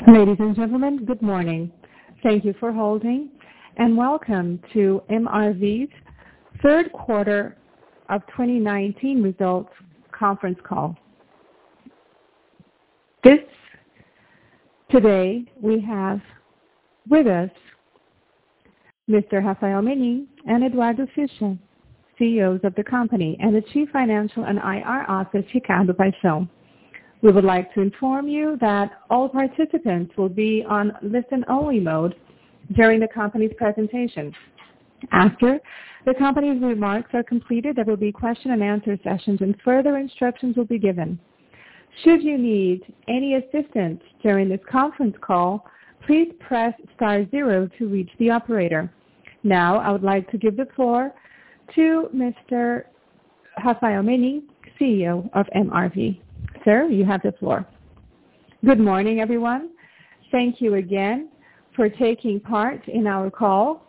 Ladies and gentlemen, good morning. Thank you for holding, and welcome to MRV's third quarter of 2019 results conference call. Today we have with us Mr. Rafael Menin and Eduardo Fischer, CEOs of the company, and the Chief Financial and IR Officer, Ricardo Paixão. We would like to inform you that all participants will be on listen-only mode during the company's presentation. After the company's remarks are completed, there will be question and answer sessions and further instructions will be given. Should you need any assistance during this conference call, please press *0 to reach the operator. Now, I would like to give the floor to Mr. Rafael Menin, CEO of MRV. Sir, you have the floor. Good morning, everyone. Thank you again for taking part in our call.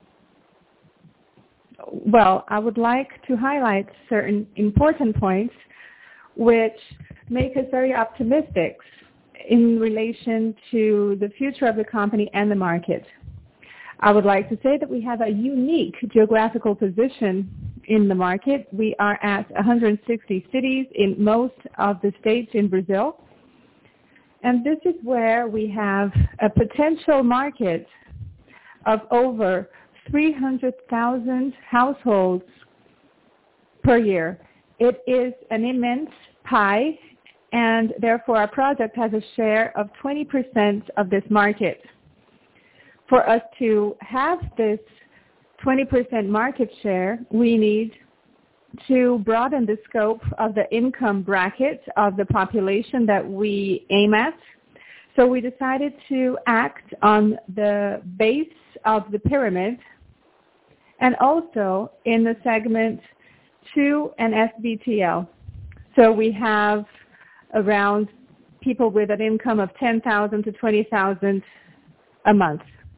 Well, I would like to highlight certain important points which make us very optimistic in relation to the future of the company and the market. I would like to say that we have a unique geographical position in the market. We are at 160 cities in most of the states in Brazil. And this is where we have a potential market of over 300,000 households per year. It is an immense pie, and therefore our project has a share of 20% of this market. For us to have this 20% market share, we need to broaden the scope of the income bracket of the population that we aim at. So we decided to act on the base of the pyramid and also in the segment 2 and SBTL. So we have around people with an income of 10,000 to 20,000 a month.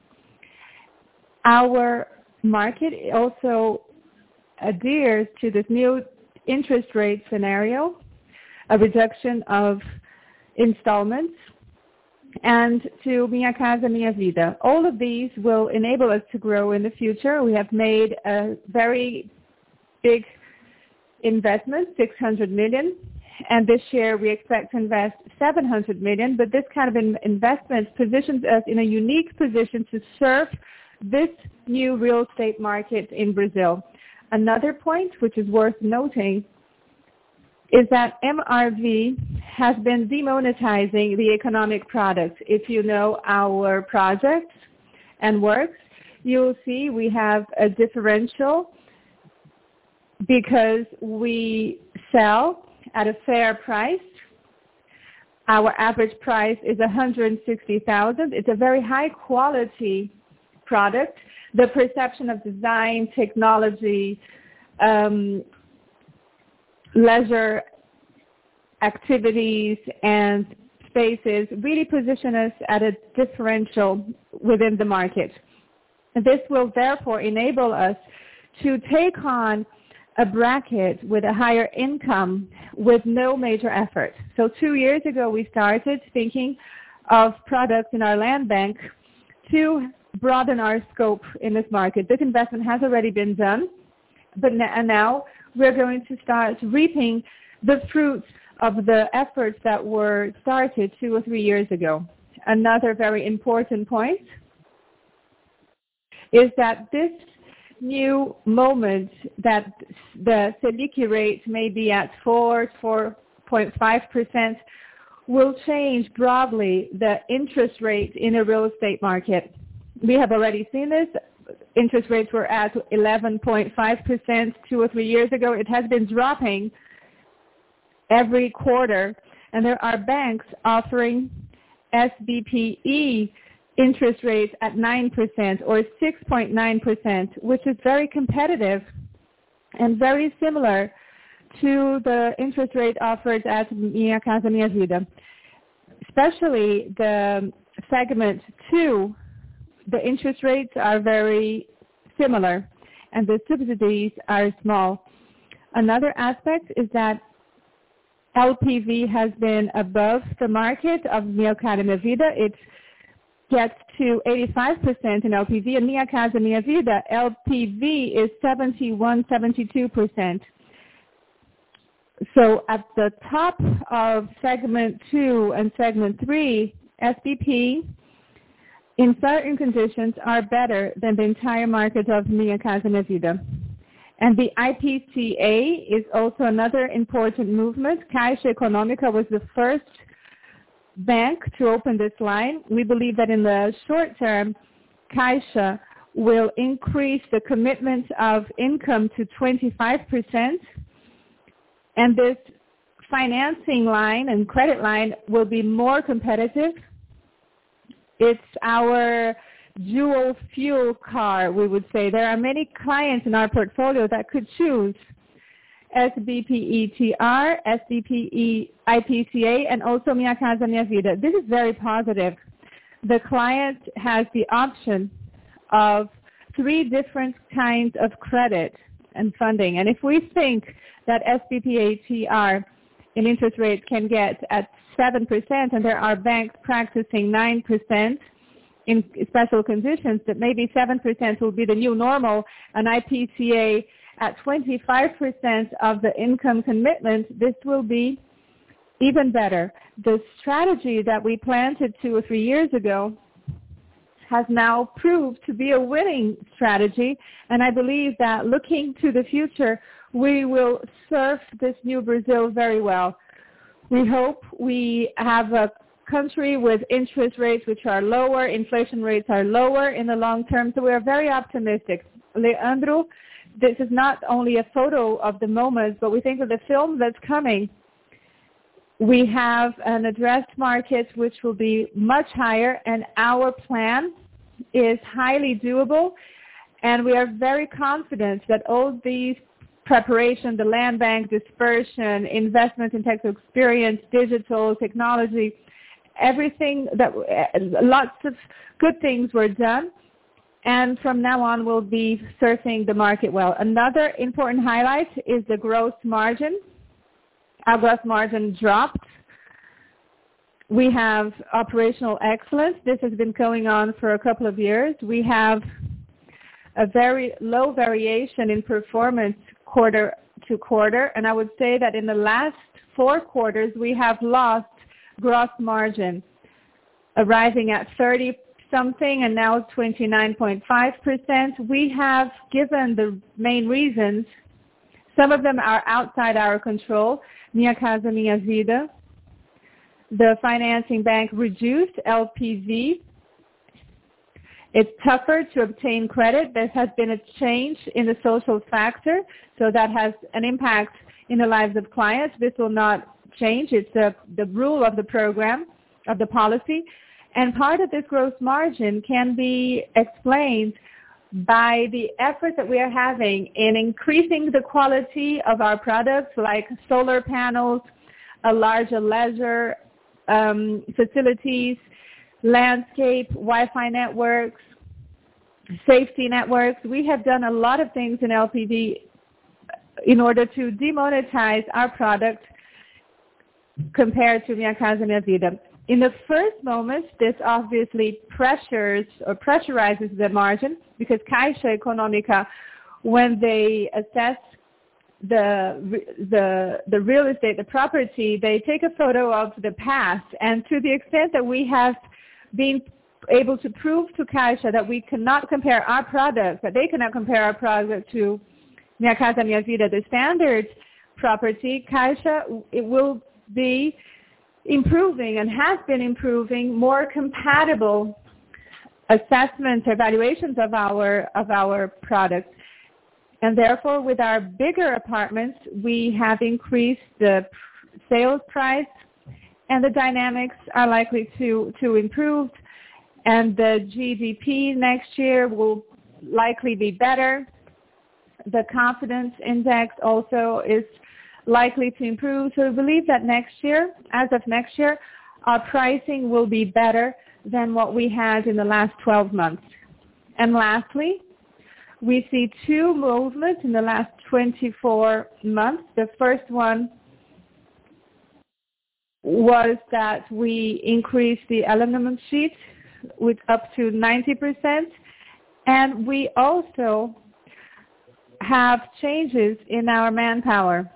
Our market also adheres to this new interest rate scenario, a reduction of installments, and to Minha Casa Minha Vida. All of these will enable us to grow in the future. We have made a very big investment, 600 million, and this year we expect to invest 700 million, but this kind of investment positions us in a unique position to serve this new real estate market in Brazil. Another point which is worth noting is that MRV has been demonetizing the economic products. If you know our projects and works, you'll see we have a differential because we sell at a fair price. Our average price is 160,000. It's a very high quality product. The perception of design, technology, leisure activities, and spaces really position us at a differential within the market. This will therefore enable us to take on a bracket with a higher income with no major effort. So 2 years ago, we started thinking of products in our land bank to broaden our scope in this market. This investment has already been done, but now we're going to start reaping the fruits of the efforts that were started 2 or 3 years ago. Another very important point is that this new moment that the Selic rate may be at 4.5% will change broadly the interest rate in a real estate market. We have already seen this. Interest rates were at 11.5% 2 or 3 years ago. It has been dropping every quarter, and there are banks offering SBPE interest rates at 9% or 6.9%, which is very competitive and very similar to the interest rate offered at Minha Casa Minha Vida. Especially the segment 2, the interest rates are very similar and the subsidies are small. Another aspect is that LTV has been above the market of Minha Casa Minha Vida. It's gets to 85% in LTV, and Minha Casa Minha Vida, LTV is 72%. So at the top of segment 2 and segment 3, SBP, in certain conditions, are better than the entire market of Minha Casa Minha Vida. And the IPCA is also another important movement. Caixa Econômica was the first bank to open this line. We believe that in the short term, Caixa will increase the commitment of income to 25%, and this financing line and credit line will be more competitive. It's our dual fuel car, we would say. There are many clients in our portfolio that could choose SBPETR, SBPE IPCA, and also Minha Casa Minha Vida. This is very positive. The client has the option of 3 different kinds of credit and funding. And if we think that SBPETR in interest rates can get at 7%, and there are banks practicing 9%, in special conditions, that maybe 7% will be the new normal, an IPCA at 25% of the income commitment, this will be even better. The strategy that we planted 2 or 3 years ago has now proved to be a winning strategy, and I believe that looking to the future, we will surf this new Brazil very well. We hope we have a country with interest rates which are lower, inflation rates are lower in the long term, so we are very optimistic. Leandro, this is not only a photo of the moment, but we think of the film that's coming. We have an addressed market which will be much higher, and our plan is highly doable, and we are very confident that all these preparation, the land bank, dispersion, investment in technical experience, digital technology, everything, that lots of good things were done, and from now on we'll be surfing the market well. Another important highlight is the gross margin. Our gross margin dropped. We have operational excellence. This has been going on for a couple of years. We have a very low variation in performance quarter to quarter, and I would say that in the last 4 quarters we have lost gross margin, arriving at 30-something and now 29.5%. We have given the main reasons. Some of them are outside our control. Minha Casa Minha Vida. The financing bank reduced LPV. It's tougher to obtain credit. There has been a change in the social factor, so that has an impact in the lives of clients. This will not change. It's the rule of the program, of the policy. And part of this gross margin can be explained by the effort that we are having in increasing the quality of our products, like solar panels, a larger leisure facilities, landscape, Wi-Fi networks, safety networks. We have done a lot of things in LPV in order to demonetize our product compared to Minha Casa Minha Vida. In the first moment, this obviously pressurizes the margin, because Caixa Econômica, when they assess the real estate, the property, they take a photo of the past, and to the extent that we have been able to prove to Caixa that we cannot compare our product, that they cannot compare our product to Minha Casa Minha Vida, the standard property, Caixa, it will be improving and has been improving more compatible assessments, evaluations of our products. And therefore, with our bigger apartments, we have increased the sales price, and the dynamics are likely to improve, and the GDP next year will likely be better. The confidence index also is likely to improve. So we believe that next year, as of next year, our pricing will be better than what we had in the last 12 months. And lastly, we see 2 movements in the last 24 months. The first one was that we increased the aluminum sheet with up to 90%. And we also have changes in our manpower.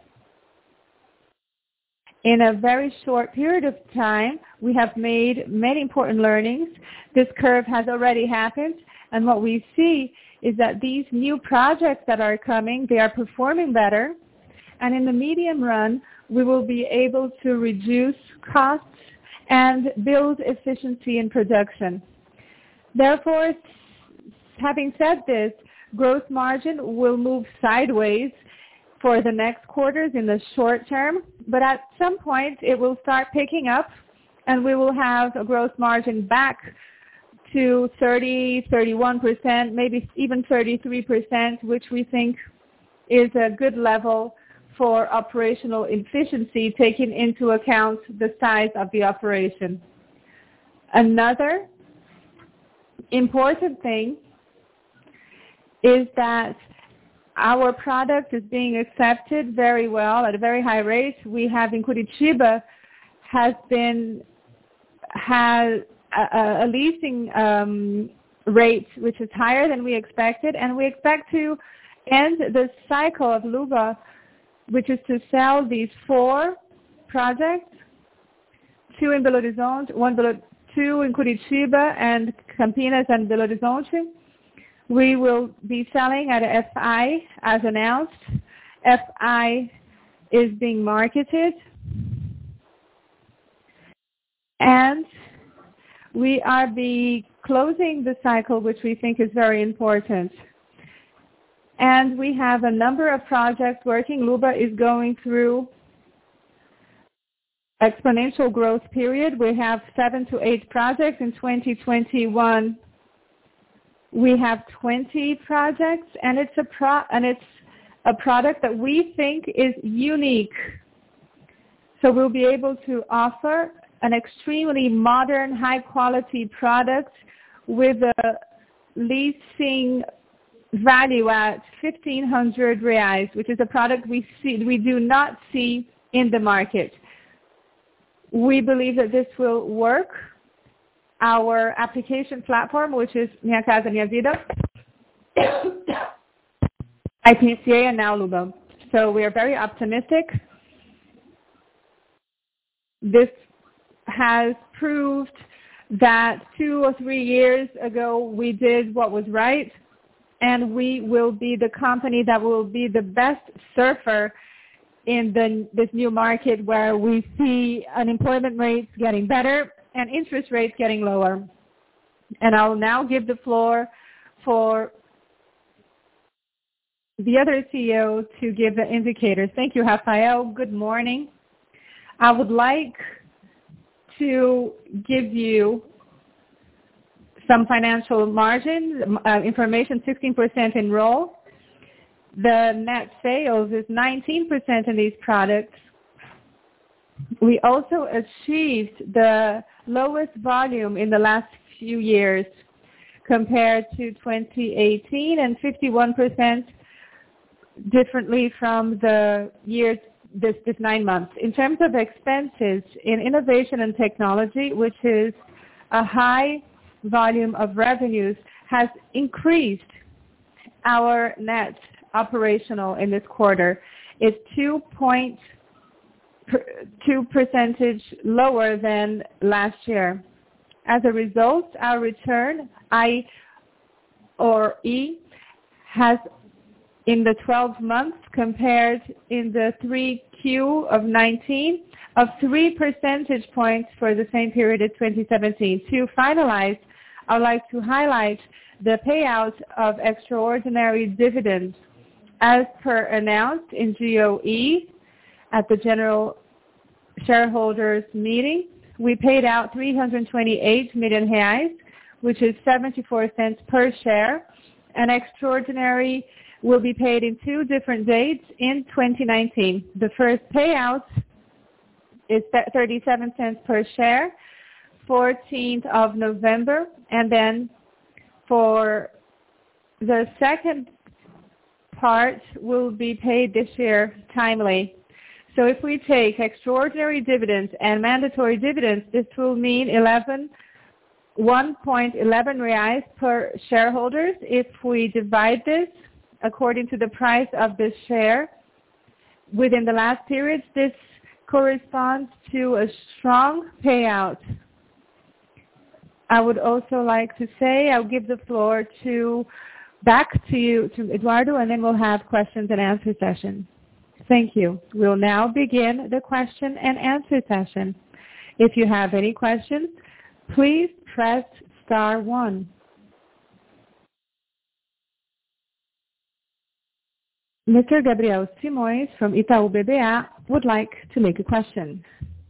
In a very short period of time, we have made many important learnings. This curve has already happened, and what we see is that these new projects that are coming, they are performing better, and in the medium run, we will be able to reduce costs and build efficiency in production. Therefore, having said this, gross margin will move sideways for the next quarters in the short term, but at some point it will start picking up and we will have a gross margin back to 30, 31%, maybe even 33%, which we think is a good level for operational efficiency, taking into account the size of the operation. Another important thing is that our product is being accepted very well at a very high rate. We have in Curitiba has a leasing rate which is higher than we expected, and we expect to end the cycle of Luba, which is to sell these 4 projects, 2 in Belo Horizonte, 2 in Curitiba, and Campinas and Belo Horizonte. We will be selling at FI as announced. FI is being marketed. And we are closing the cycle, which we think is very important. And we have a number of projects working. Luba is going through exponential growth period. We have 7 to 8 projects in 2021. We have 20 projects, and it's a product that we think is unique. So we'll be able to offer an extremely modern, high-quality product with a leasing value at 1,500 reais, which is a product we do not see in the market. We believe that this will work. Our application platform, which is Minha Casa Minha Vida, IPCA, and now Luba. So we are very optimistic. This has proved that 2 or 3 years ago we did what was right, and we will be the company that will be the best surfer in this new market where we see unemployment rates getting better and interest rates getting lower. And I'll now give the floor for the other CEO to give the indicators. Thank you, Rafael. Good morning. I would like to give you some financial margin information, 16% in roll. The net sales is 19% in these products. We also achieved the lowest volume in the last few years compared to 2018 and 51% differently from the year, this 9 months. In terms of expenses, in innovation and technology, which is a high volume of revenues, has increased our net operational in this quarter. It's 2% lower than last year. As a result, our return, I/E, has in the 12 months compared in the 3Q of 19 of 3 percentage points for the same period of 2017. To finalize, I would like to highlight the payout of extraordinary dividends. As per announced in GOE at the General Shareholders Meeting, we paid out 328 million reais, which is 74 cents per share. An extraordinary will be paid in 2 different dates in 2019. The first payout is 37 cents per share, 14th of November, and then for the second part will be paid this year timely. So if we take extraordinary dividends and mandatory dividends, this will mean 1.11 reais per shareholders. If we divide this according to the price of the share within the last period, this corresponds to a strong payout. I would also like to say, I'll give the floor back to you, to Eduardo, and then we'll have questions and answer session. Thank you. We'll now begin the question and answer session. If you have any questions, please press star 1. Mr. Gabriel Simões from Itaú BBA would like to make a question.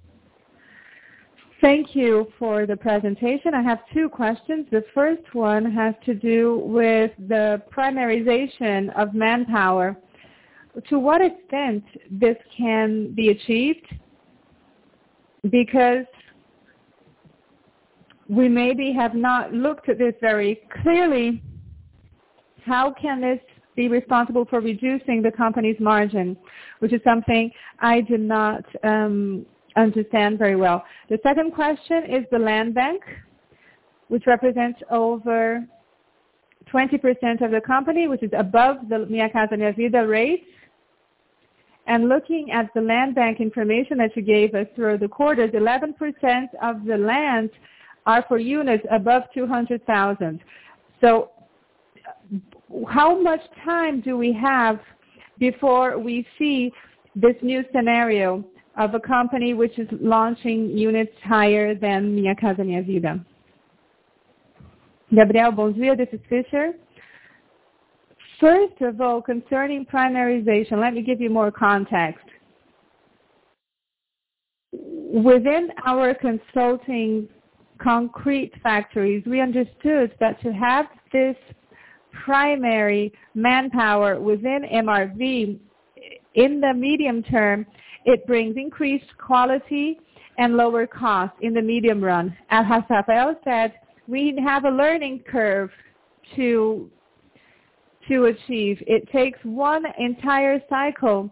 Thank you for the presentation. I have 2 questions. The first one has to do with the primarization of manpower. To what extent this can be achieved? Because we maybe have not looked at this very clearly. How can this be responsible for reducing the company's margin, which is something I did not understand very well. The second question is the land bank, which represents over 20% of the company, which is above the Minha Casa Minha Vida rate. And looking at the land bank information that you gave us through the quarters, 11% of the land are for units above 200,000. So how much time do we have before we see this new scenario of a company which is launching units higher than Minha Casa Minha Vida? Gabriel, bom dia, this is Fisher. First of all, concerning primarization, let me give you more context. Within our consulting concrete factories, we understood that to have this primary manpower within MRV, in the medium term, it brings increased quality and lower cost in the medium run. As Rafael said, we have a learning curve to achieve. It takes one entire cycle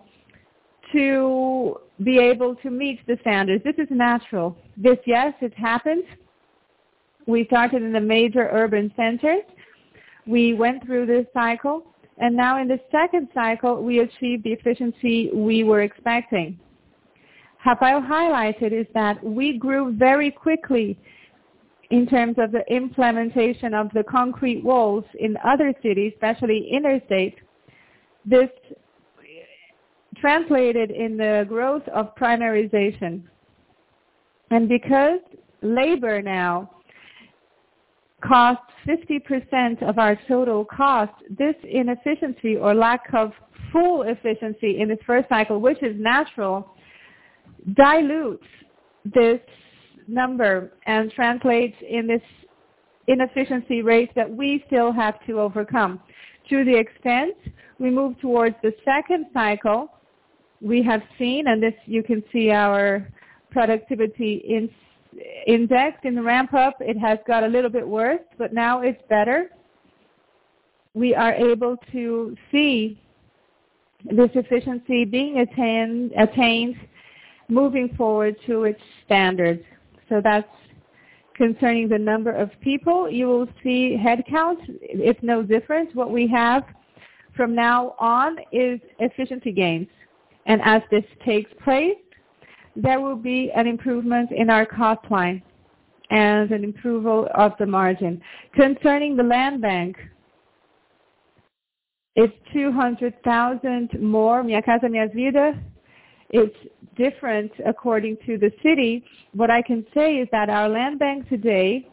to be able to meet the standards. This is natural. This, yes, it happened. We started in the major urban centers. We went through this cycle, and now in the second cycle, we achieved the efficiency we were expecting. Rafael highlighted is that we grew very quickly in terms of the implementation of the concrete walls in other cities, especially interstate. This translated in the growth of primarization. And because labor now costs 50% of our total cost, this inefficiency or lack of full efficiency in this first cycle, which is natural, dilutes this number and translates in this inefficiency rate that we still have to overcome. To the extent we move towards the second cycle, we have seen, and this you can see our productivity index in the ramp up, it has got a little bit worse, but now it's better. We are able to see this efficiency being attained moving forward to its standards. So that's concerning the number of people. You will see headcount. It's no different. What we have from now on is efficiency gains. And as this takes place, there will be an improvement in our cost line and an improvement of the margin. Concerning the land bank, it's 200,000 more. Minha Casa Minha Vida, it's different according to the city. What I can say is that our land bank today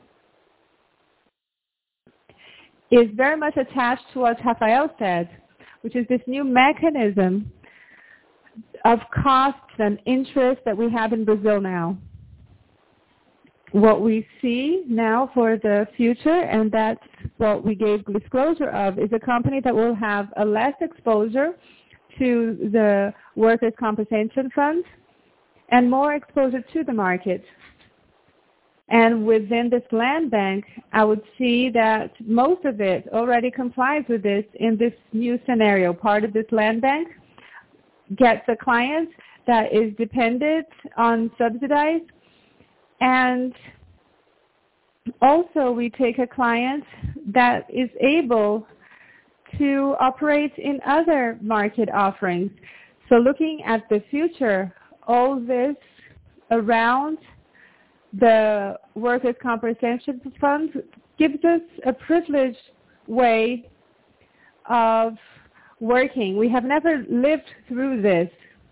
is very much attached to what Rafael said, which is this new mechanism of costs and interest that we have in Brazil now. What we see now for the future, and that's what we gave disclosure of, is a company that will have a less exposure to the workers' compensation fund and more exposure to the market. And within this land bank, I would see that most of it already complies with this in this new scenario. Part of this land bank gets a client that is dependent on subsidized, and Also, we take a client that is able to operate in other market offerings. So looking at the future, all this around the workers' compensation fund gives us a privileged way of working. We have never lived through this.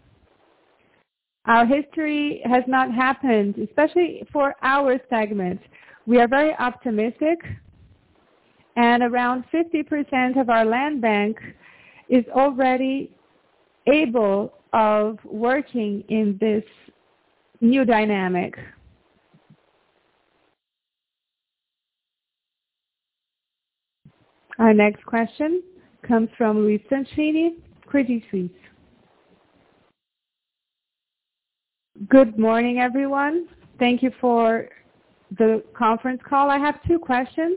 Our history has not happened, especially for our segment. We are very optimistic, and around 50% of our land bank is already able of working in this new dynamic. Our next question comes from Luis Sanchini, Credit Suisse. Good morning, everyone. Thank you for the conference call. I have two questions.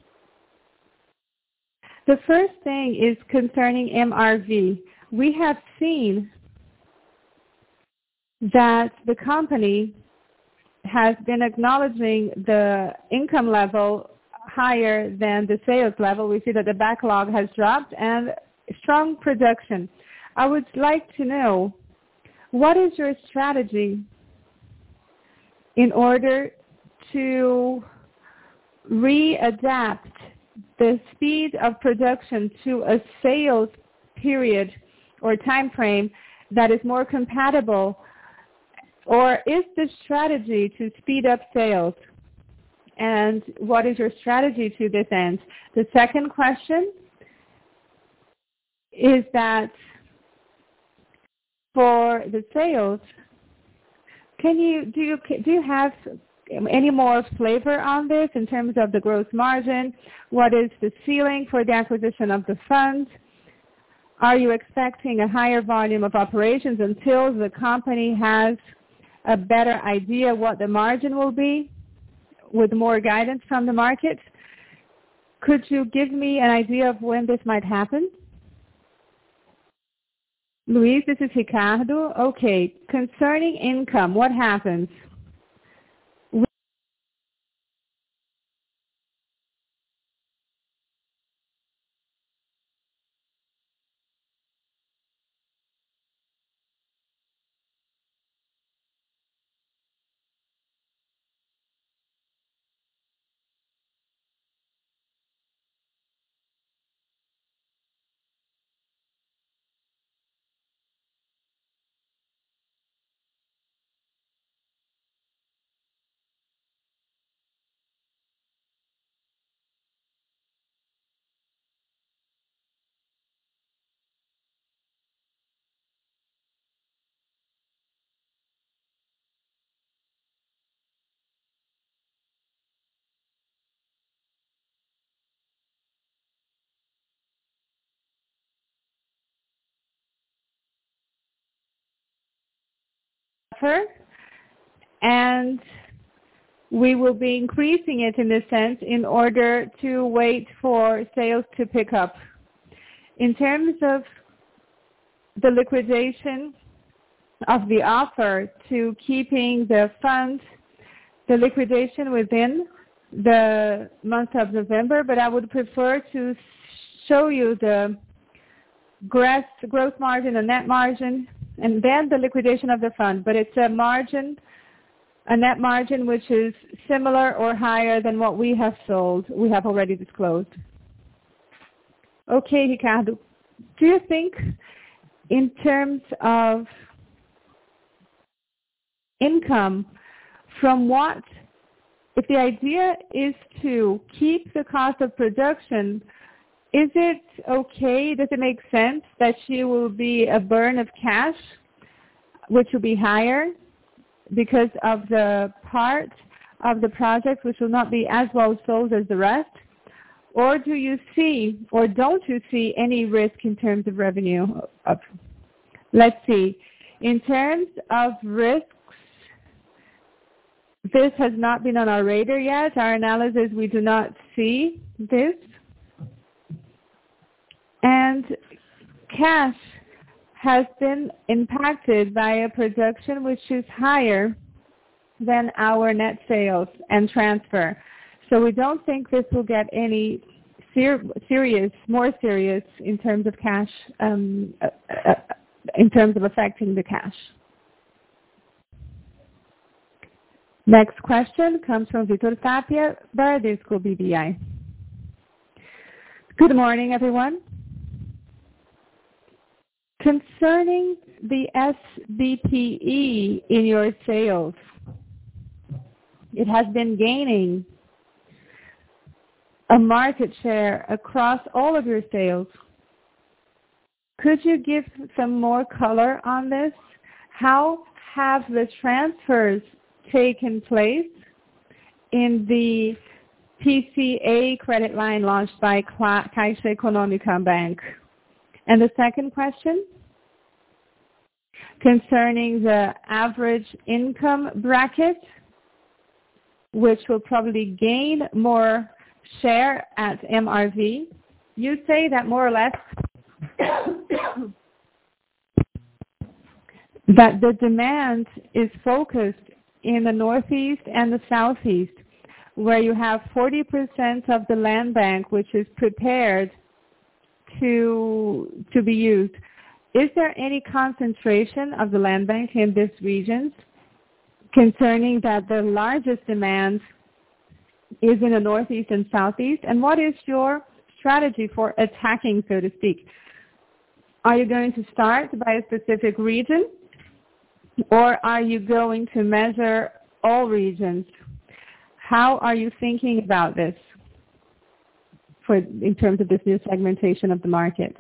The first thing is concerning MRV. We have seen that the company has been acknowledging the income level higher than the sales level. We see that the backlog has dropped and strong production. I would like to know, what is your strategy in order to readapt the speed of production to a sales period or time frame that is more compatible? Or is the strategy to speed up sales? And what is your strategy to this end? The second question is that for the sales, do you have any more flavor on this in terms of the gross margin? What is the ceiling for the acquisition of the funds? Are you expecting a higher volume of operations until the company has a better idea what the margin will be with more guidance from the market? Could you give me an idea of when this might happen? Luis, this is Ricardo. Okay, concerning income, what happens? And we will be increasing it in this sense in order to wait for sales to pick up. In terms of the liquidation of the offer to keeping the funds, the liquidation within the month of November, but I would prefer to show you the gross margin and net margin, and then the liquidation of the fund. But it's a net margin which is similar or higher than what we have sold, we have already disclosed. Okay, Ricardo, do you think in terms of income, if the idea is to keep the cost of production, is it okay, does it make sense that you will be a burn of cash, which will be higher because of the part of the project which will not be as well sold as the rest? Or do you see, or don't you see any risk in terms of revenue? Let's see. In terms of risks, this has not been on our radar yet. Our analysis, we do not see this. And cash has been impacted by a production which is higher than our net sales and transfer. So we don't think this will get any more serious in terms of cash, in terms of affecting the cash. Next question comes from Vitor Tapia, Bradesco BBI. Good morning, everyone. Concerning the SBPE in your sales, it has been gaining a market share across all of your sales. Could you give some more color on this? How have the transfers taken place in the PCA credit line launched by Caixa Econômica Bank? And the second question, concerning the average income bracket, which will probably gain more share at MRV. You say that more or less that the demand is focused in the Northeast and the Southeast, where you have 40% of the land bank which is prepared to be used. Is there any concentration of the land bank in these regions, concerning that the largest demand is in the Northeast and Southeast? And what is your strategy for attacking, so to speak? Are you going to start by a specific region, or are you going to measure all regions? How are you thinking about this in terms of this new segmentation of the market?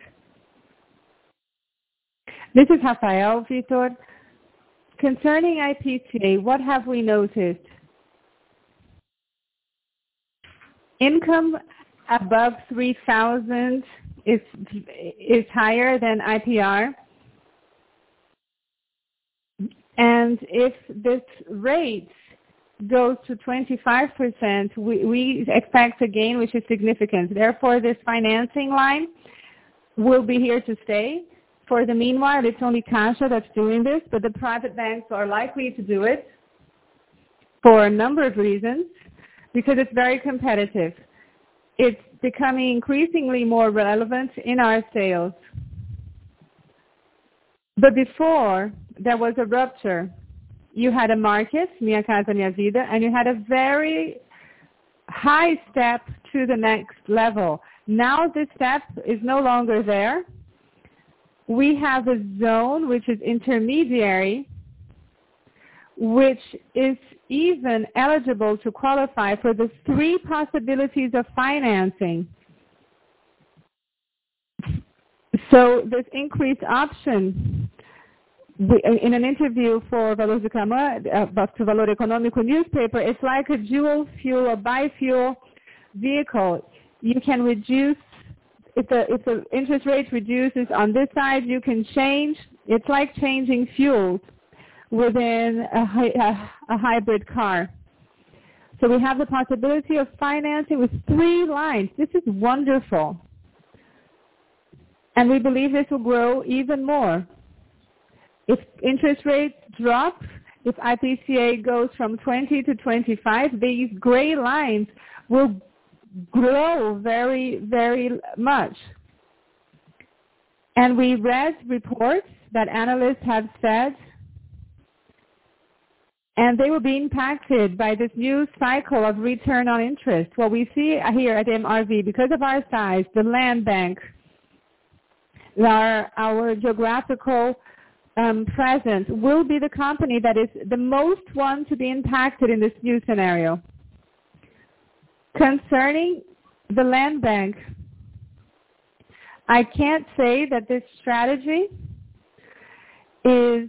This is Rafael, Vitor. Concerning IPCA, what have we noticed? Income above 3,000 is higher than IPR. And if this rate goes to 25%, we expect a gain which is significant. Therefore, this financing line will be here to stay. For the meanwhile, it's only Caixa that's doing this, but the private banks are likely to do it for a number of reasons, because it's very competitive. It's becoming increasingly more relevant in our sales. But before, there was a rupture. You had a market, Minha Casa Minha Vida, and you had a very high step to the next level. Now this step is no longer there. We have a zone which is intermediary, which is even eligible to qualify for the 3 possibilities of financing. So this increased option, in an interview for Valor do Cama, to Valor Econômico newspaper, it's like a dual fuel, a bi-fuel vehicle. You can reduce, if the interest rate reduces on this side, you can change. It's like changing fuels within a hybrid car. So we have the possibility of financing with 3 lines. This is wonderful. And we believe this will grow even more. If interest rates drop, if IPCA goes from 20 to 25, these gray lines will grow very, very much. And we read reports that analysts have said, and they will be impacted by this new cycle of return on interest. What we see here at MRV, because of our size, the land bank, our geographical presence, will be the company that is the most one to be impacted in this new scenario. Concerning the land bank, I can't say that this strategy is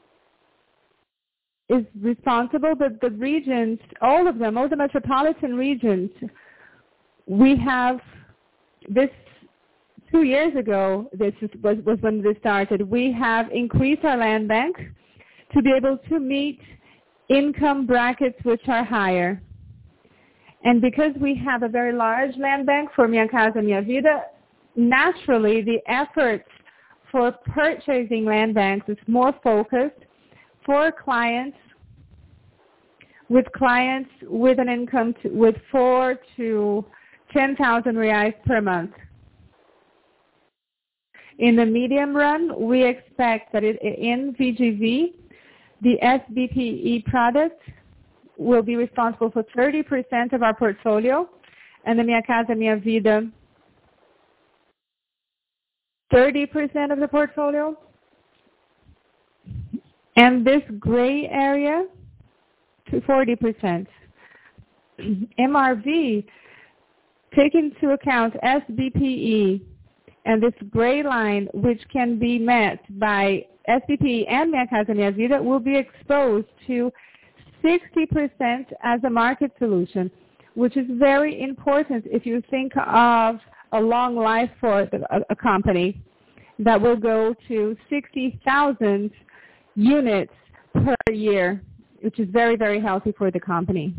responsible, but the regions, all of them, all the metropolitan regions, we have this 2 years ago, this was when this started, we have increased our land bank to be able to meet income brackets which are higher. And because we have a very large land bank for Minha Casa Minha Vida, naturally the efforts for purchasing land banks is more focused for clients with clients with an income with 4 to 10,000 reais per month. In the medium run, we expect that in VGV, the SBPE product will be responsible for 30% of our portfolio, and the Minha Casa Minha Vida, 30% of the portfolio. And this gray area to 40%. MRV, take into account SBPE and this gray line, which can be met by SBPE and Minha Casa Minha Vida, will be exposed to 60% as a market solution, which is very important if you think of a long life for a company that will go to 60,000 units per year, which is very, very healthy for the company.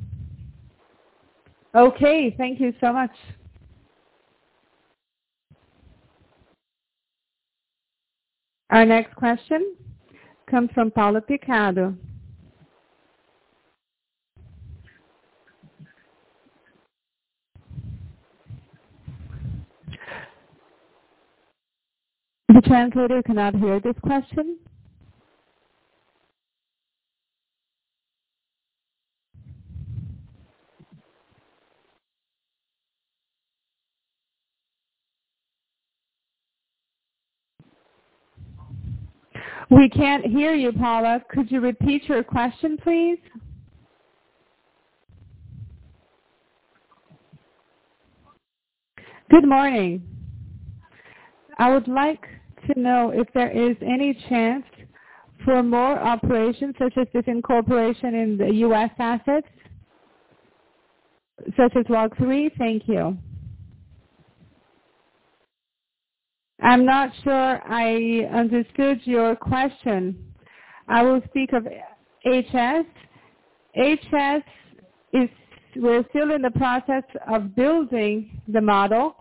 Okay, thank you so much. Our next question comes from Paulo Picado. The translator cannot hear this question. We can't hear you, Paula. Could you repeat your question, please? Good morning. I would like to know if there is any chance for more operations such as this incorporation in the U.S. assets, such as Log 3. Thank you. I'm not sure I understood your question. I will speak of HS. HS we're still in the process of building the model.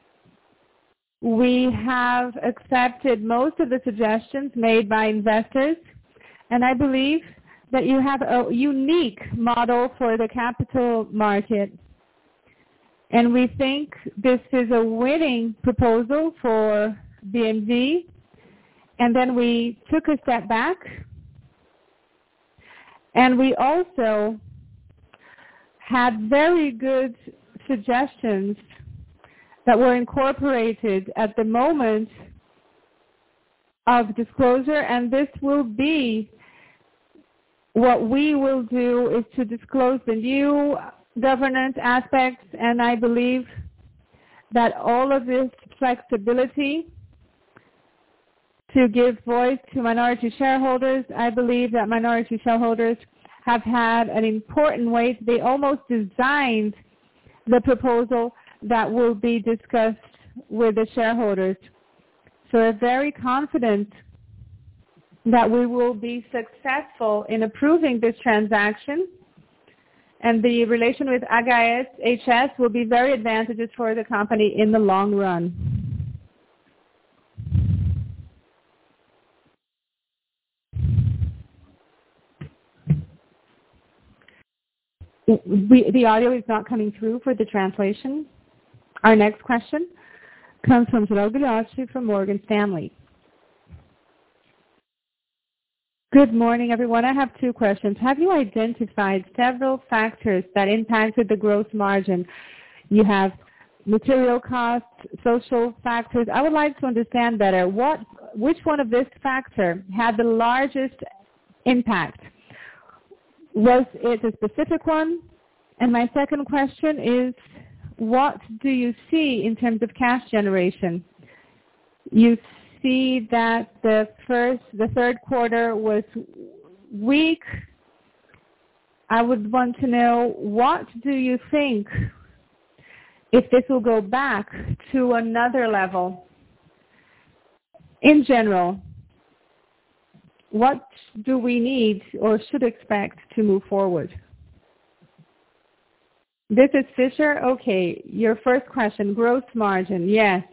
We have accepted most of the suggestions made by investors, and I believe that you have a unique model for the capital market. And we think this is a winning proposal for BMV. And then we took a step back. And we also had very good suggestions that were incorporated at the moment of disclosure. And this will be what we will do, is to disclose the new governance aspects, and I believe that all of this flexibility to give voice to minority shareholders, I believe that minority shareholders have had an important weight. They almost designed the proposal that will be discussed with the shareholders. So we're very confident that we will be successful in approving this transaction. And the relation with HS will be very advantageous for the company in the long run. The audio is not coming through for the translation. Our next question comes from Jorel Guilloty from Morgan Stanley. Good morning, everyone. I have two questions. Have you identified several factors that impacted the gross margin? You have material costs, social factors. I would like to understand better which one of this factor had the largest impact. Was it a specific one? And my second question is, what do you see in terms of cash generation? You see that the third quarter was weak. I would want to know, what do you think if this will go back to another level? In general, what do we need or should expect to move forward? This is Fischer. Okay, your first question, gross margin. Yes.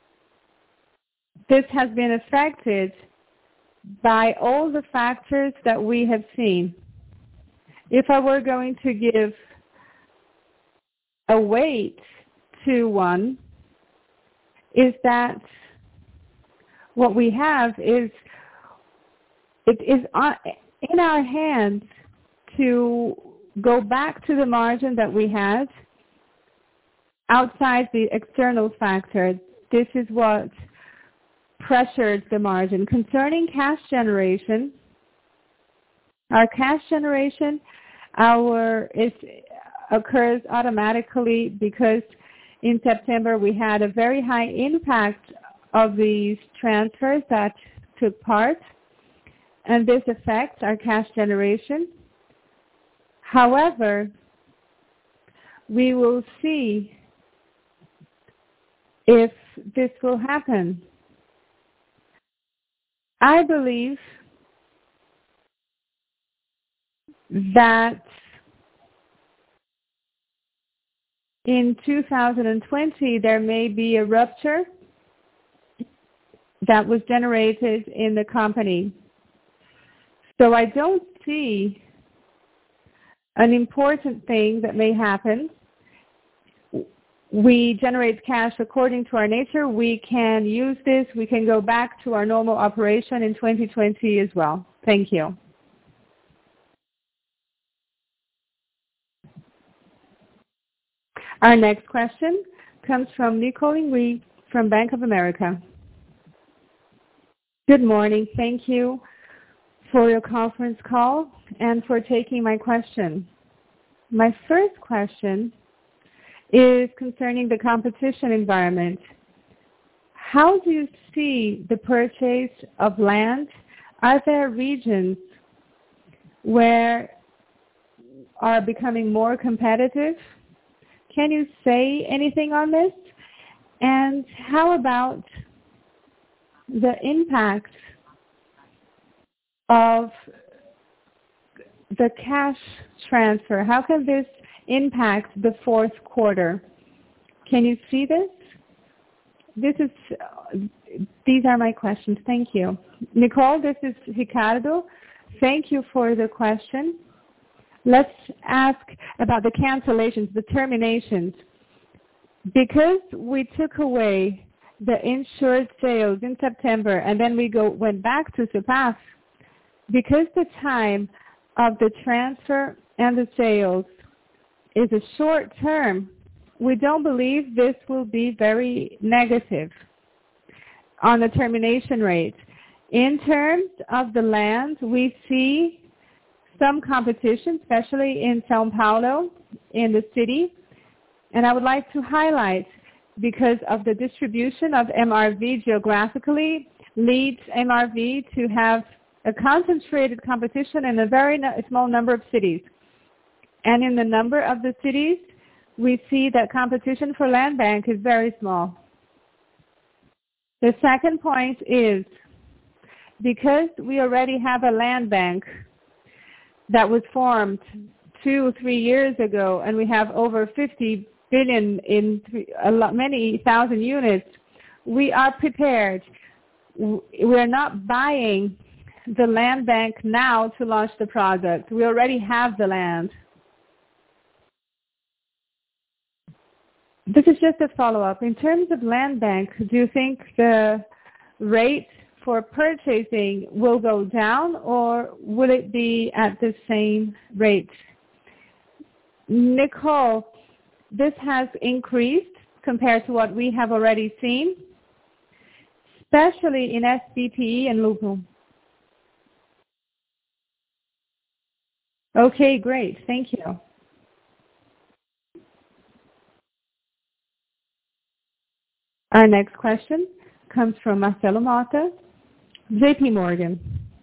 This has been affected by all the factors that we have seen. if I were going to give a weight to one, is that what we have is, it is in our hands to go back to the margin that we had outside the external factor. This is what pressured the margin. Concerning cash generation, our cash generation occurs automatically because in September we had a very high impact of these transfers that took part, and this affects our cash generation. However, we will see if this will happen. I believe that in 2020 there may be a rupture that was generated in the company. So I don't see an important thing that may happen. We generate cash according to our nature. We can use this. We can go back to our normal operation in 2020 as well. Thank you. Our next question comes from Nicole Ingui from Bank of America. Good morning. Thank you for your conference call and for taking my question. My first question is concerning the competition environment. How do you see the purchase of land? Are there regions where are becoming more competitive? Can you say anything on this? And how about the impact of the cash transfer? How can this impact the fourth quarter? Can you see this? These are my questions. Thank you. Nicole, this is Ricardo. Thank you for the question. Let's ask about the cancellations, the terminations. Because we took away the insured sales in September and then we went back to SUPAF, because the time of the transfer and the sales is a short term, we don't believe this will be very negative on the termination rate. In terms of the land, we see some competition, especially in São Paulo, in the city. And I would like to highlight, because of the distribution of MRV geographically, leads MRV to have a concentrated competition in a very small number of cities. And in the number of the cities, we see that competition for land bank is very small. The second point is, because we already have a land bank that was formed 2 or 3 years ago, and we have over 50 billion in many thousand units, we are prepared. We are not buying the land bank now to launch the product. We already have the land. This is just a follow-up. In terms of land bank, do you think the rate for purchasing will go down, or will it be at the same rate? Nicole, this has increased compared to what we have already seen, especially in SBPE and Lupo. Okay, great. Thank you. Our next question comes from Marcelo Mota, JP Morgan.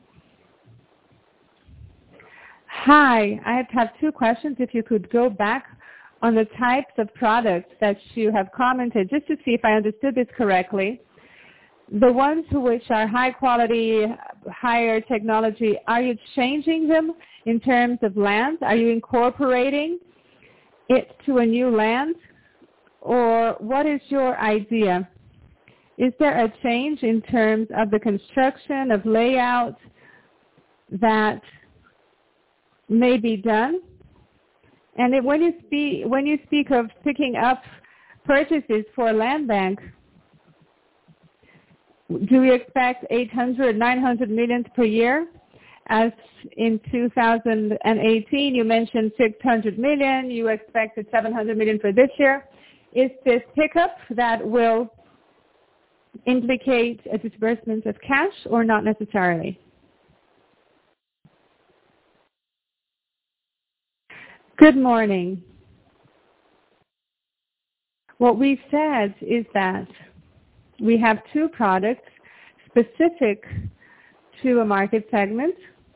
Hi, I have 2 questions. If you could go back on the types of products that you have commented, just to see if I understood this correctly. The ones which are high quality, higher technology, are you changing them in terms of land? Are you incorporating it to a new land? Or what is your idea? Is there a change in terms of the construction, of layout, that may be done. And when you speak of picking up purchases for land bank, do we expect 800, 900 million per year? As in 2018, you mentioned 600 million. You expected 700 million for this year. Is this pickup that will implicate a disbursement of cash or not necessarily? Good morning. What we said is that we have two products specific to a market segment.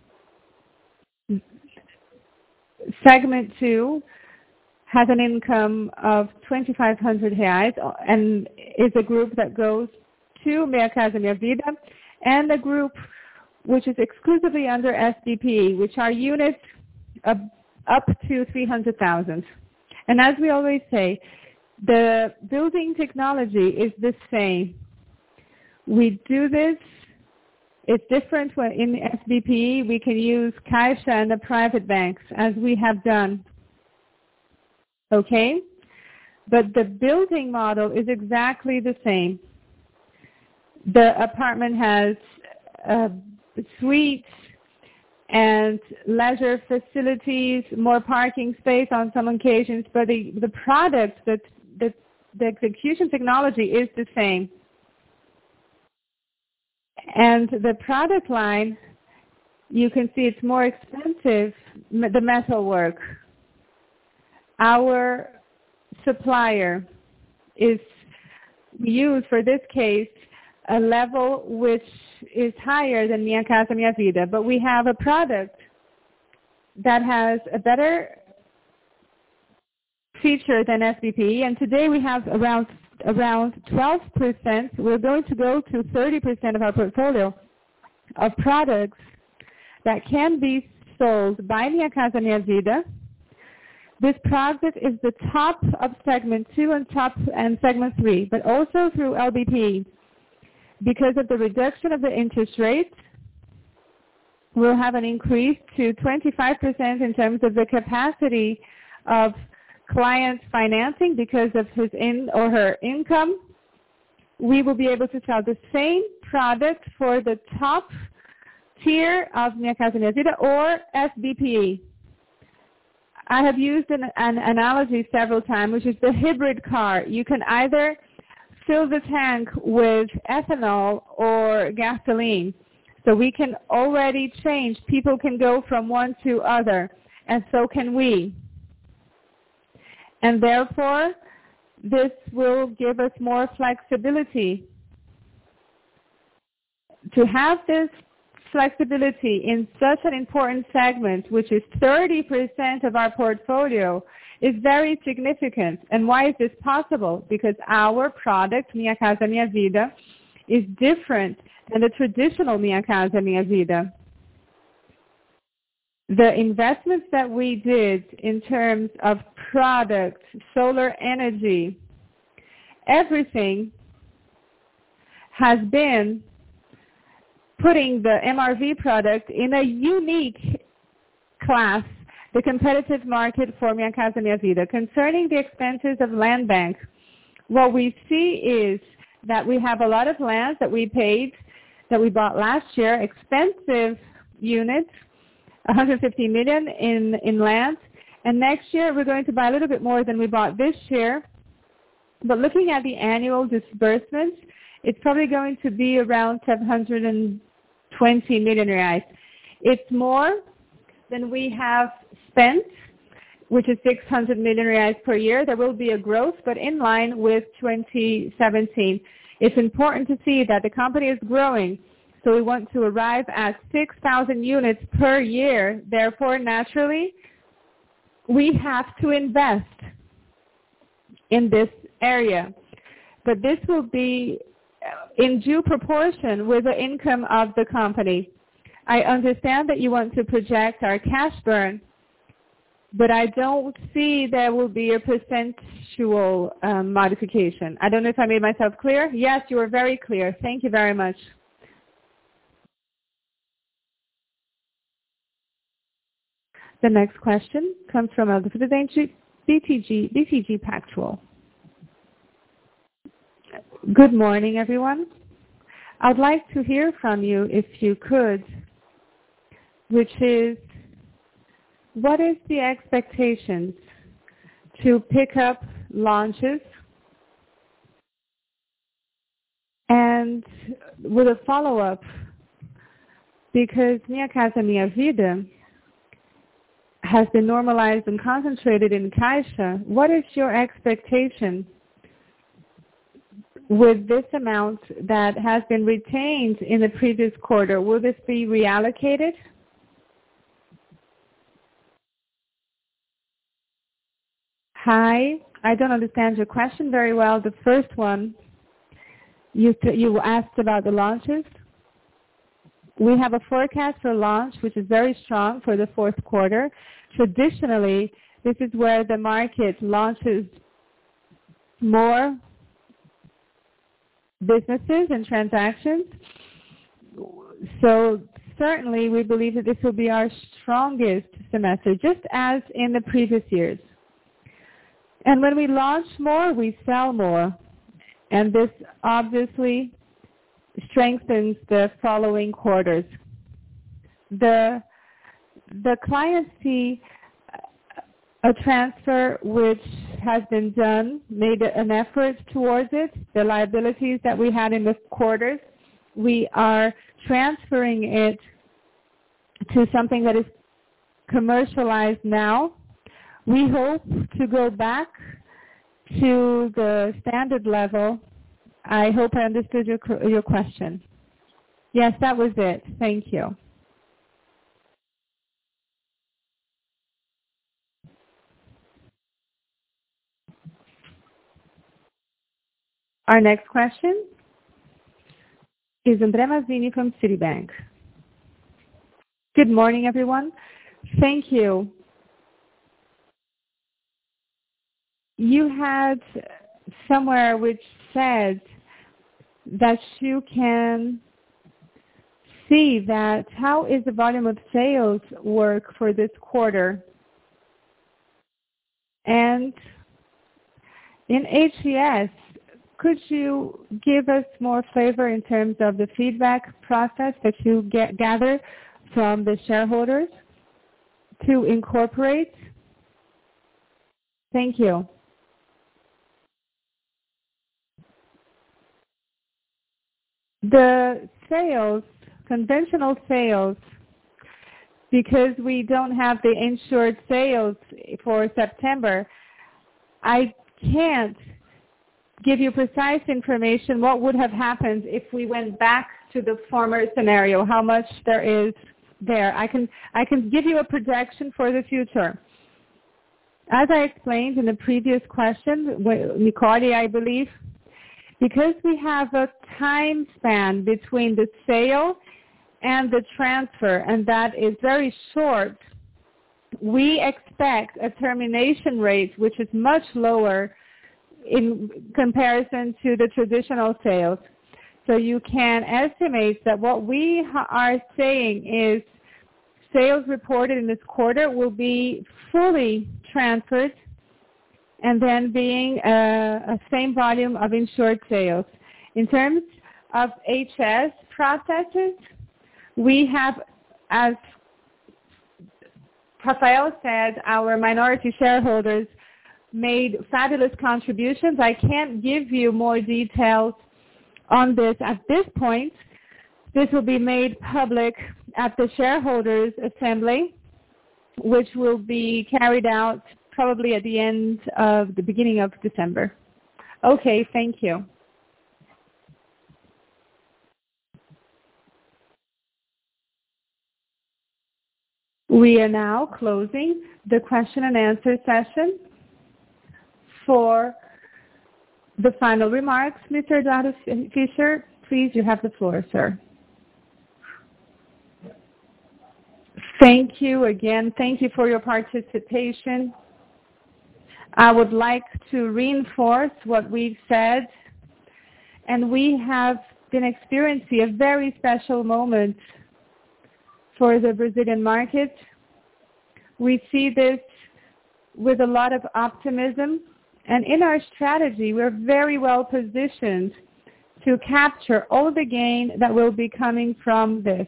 Segment 2 has an income of 2,500 reais and is a group that goes to Minha Casa Minha Vida, and a group which is exclusively under SBPE, which are units up to 300,000. And as we always say, the building technology is the same. We do this. It's different when in SBPE we can use Caixa and the private banks, as we have done. Okay? But the building model is exactly the same. The apartment has suites and leisure facilities, more parking space on some occasions, but the product, the execution technology is the same. And the product line, you can see it's more expensive, the metal work. Our supplier is used for this case a level which is higher than Minha Casa Minha Vida, but we have a product that has a better feature than SBPE, and today we have around 12%. We're going to go to 30% of our portfolio of products that can be sold by Minha Casa Minha Vida. This product is the top of segment 2 and segment 3, but also through LBP. Because of the reduction of the interest rates, we'll have an increase to 25% in terms of the capacity of client financing because of his or her income. We will be able to sell the same product for the top tier of Minha Casa Minha Vida or SBPE. I have used an analogy several times, which is the hybrid car. You can either fill the tank with ethanol or gasoline. So we can already change. People can go from one to other, and so can we. And therefore, this will give us more flexibility. To have this flexibility in such an important segment, which is 30% of our portfolio, is very significant. And why is this possible? Because our product, Minha Casa Minha Vida, is different than the traditional Minha Casa Minha Vida. The investments that we did in terms of product, solar energy, everything has been putting the MRV product in a unique class, the competitive market for Minha Casa Minha Vida. Concerning the expenses of land bank, what we see is that we have a lot of lands that we paid, that we bought last year, expensive units, 150 million in land. And next year we're going to buy a little bit more than we bought this year. But looking at the annual disbursements, it's probably going to be around 720 million reais. It's more than we have spent, which is 600 million reais per year. There will be a growth, but in line with 2017. It's important to see that the company is growing, so we want to arrive at 6,000 units per year. Therefore, naturally, we have to invest in this area. But this will be in due proportion with the income of the company. I understand that you want to project our cash burn, but I don't see there will be a percentual modification. I don't know if I made myself clear. Yes, you were very clear. Thank you very much. The next question comes from El Presidente, BTG Pactual. Good morning, everyone. I'd like to hear from you, if you could, which is, what is the expectations to pick up launches? And with a follow-up, because Minha Casa Minha Vida has been normalized and concentrated in Caixa, what is your expectation with this amount that has been retained in the previous quarter? Will this be reallocated? Hi, I don't understand your question very well. The first one, you asked about the launches. We have a forecast for launch which is very strong for the fourth quarter. Traditionally, this is where the market launches more businesses and transactions. So certainly we believe that this will be our strongest semester, just as in the previous years. And when we launch more, we sell more. And this obviously strengthens the following quarters. The clients see a transfer which has been done, made an effort towards it. The liabilities that we had in the quarters, we are transferring it to something that is commercialized now. We hope to go back to the standard level. I hope I understood your question. Yes, that was it. Thank you. Our next question is André Mazzini from Citibank. Good morning, everyone. Thank you. You had somewhere which said that you can see that how is the volume of sales work for this quarter? And in HES, could you give us more flavor in terms of the feedback process that you gather from the shareholders to incorporate? Thank you. The sales, conventional sales, because we don't have the insured sales for September, I can't give you precise information what would have happened if we went back to the former scenario, how much there is there. I can give you a projection for the future. As I explained in the previous question, Nicole, I believe, because we have a time span between the sale and the transfer, and that is very short, we expect a termination rate which is much lower in comparison to the traditional sales. So you can estimate that what we are saying is sales reported in this quarter will be fully transferred and then being a same volume of insured sales. In terms of HS processes, we have, as Rafael said, our minority shareholders made fabulous contributions. I can't give you more details on this at this point. This will be made public at the shareholders assembly, which will be carried out probably at the beginning of December. Okay, thank you. We are now closing the question and answer session. For the final remarks, Mr. Eduardo Fischer, please, you have the floor, sir. Thank you again. Thank you for your participation. I would like to reinforce what we've said, and we have been experiencing a very special moment for the Brazilian market. We see this with a lot of optimism, and in our strategy, we're very well positioned to capture all the gain that will be coming from this.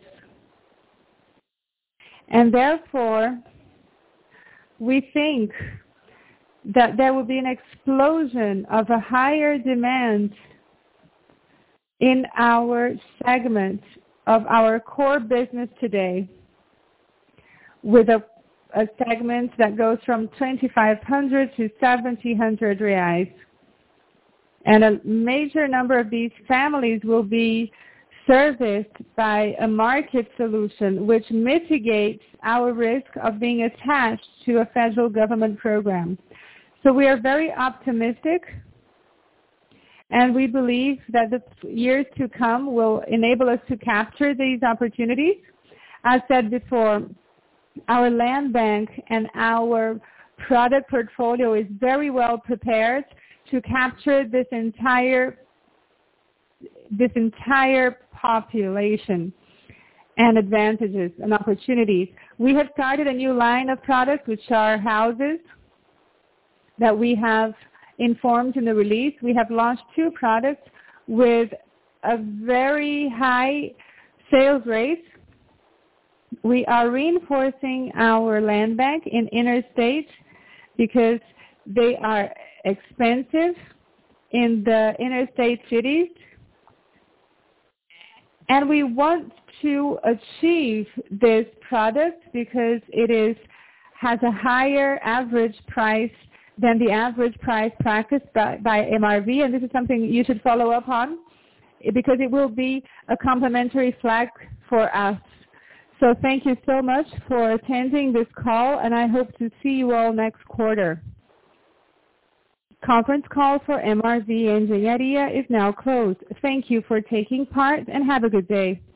And therefore, we think that there will be an explosion of a higher demand in our segment of our core business today, with a segment that goes from 2,500 to 1,700 reais. And a major number of these families will be serviced by a market solution which mitigates our risk of being attached to a federal government program. So we are very optimistic, and we believe that the years to come will enable us to capture these opportunities. As said before, our land bank and our product portfolio is very well prepared to capture this entire population and advantages and opportunities. We have started a new line of products, which are houses, that we have informed in the release. We have launched 2 products with a very high sales rate. We are reinforcing our land bank in inner states because they are expensive in the interstate cities. And we want to achieve this product because it has a higher average price than the average price practiced by MRV, and this is something you should follow up on because it will be a complementary flag for us. So thank you so much for attending this call, and I hope to see you all next quarter. Conference call for MRV Engenharia is now closed. Thank you for taking part, and have a good day.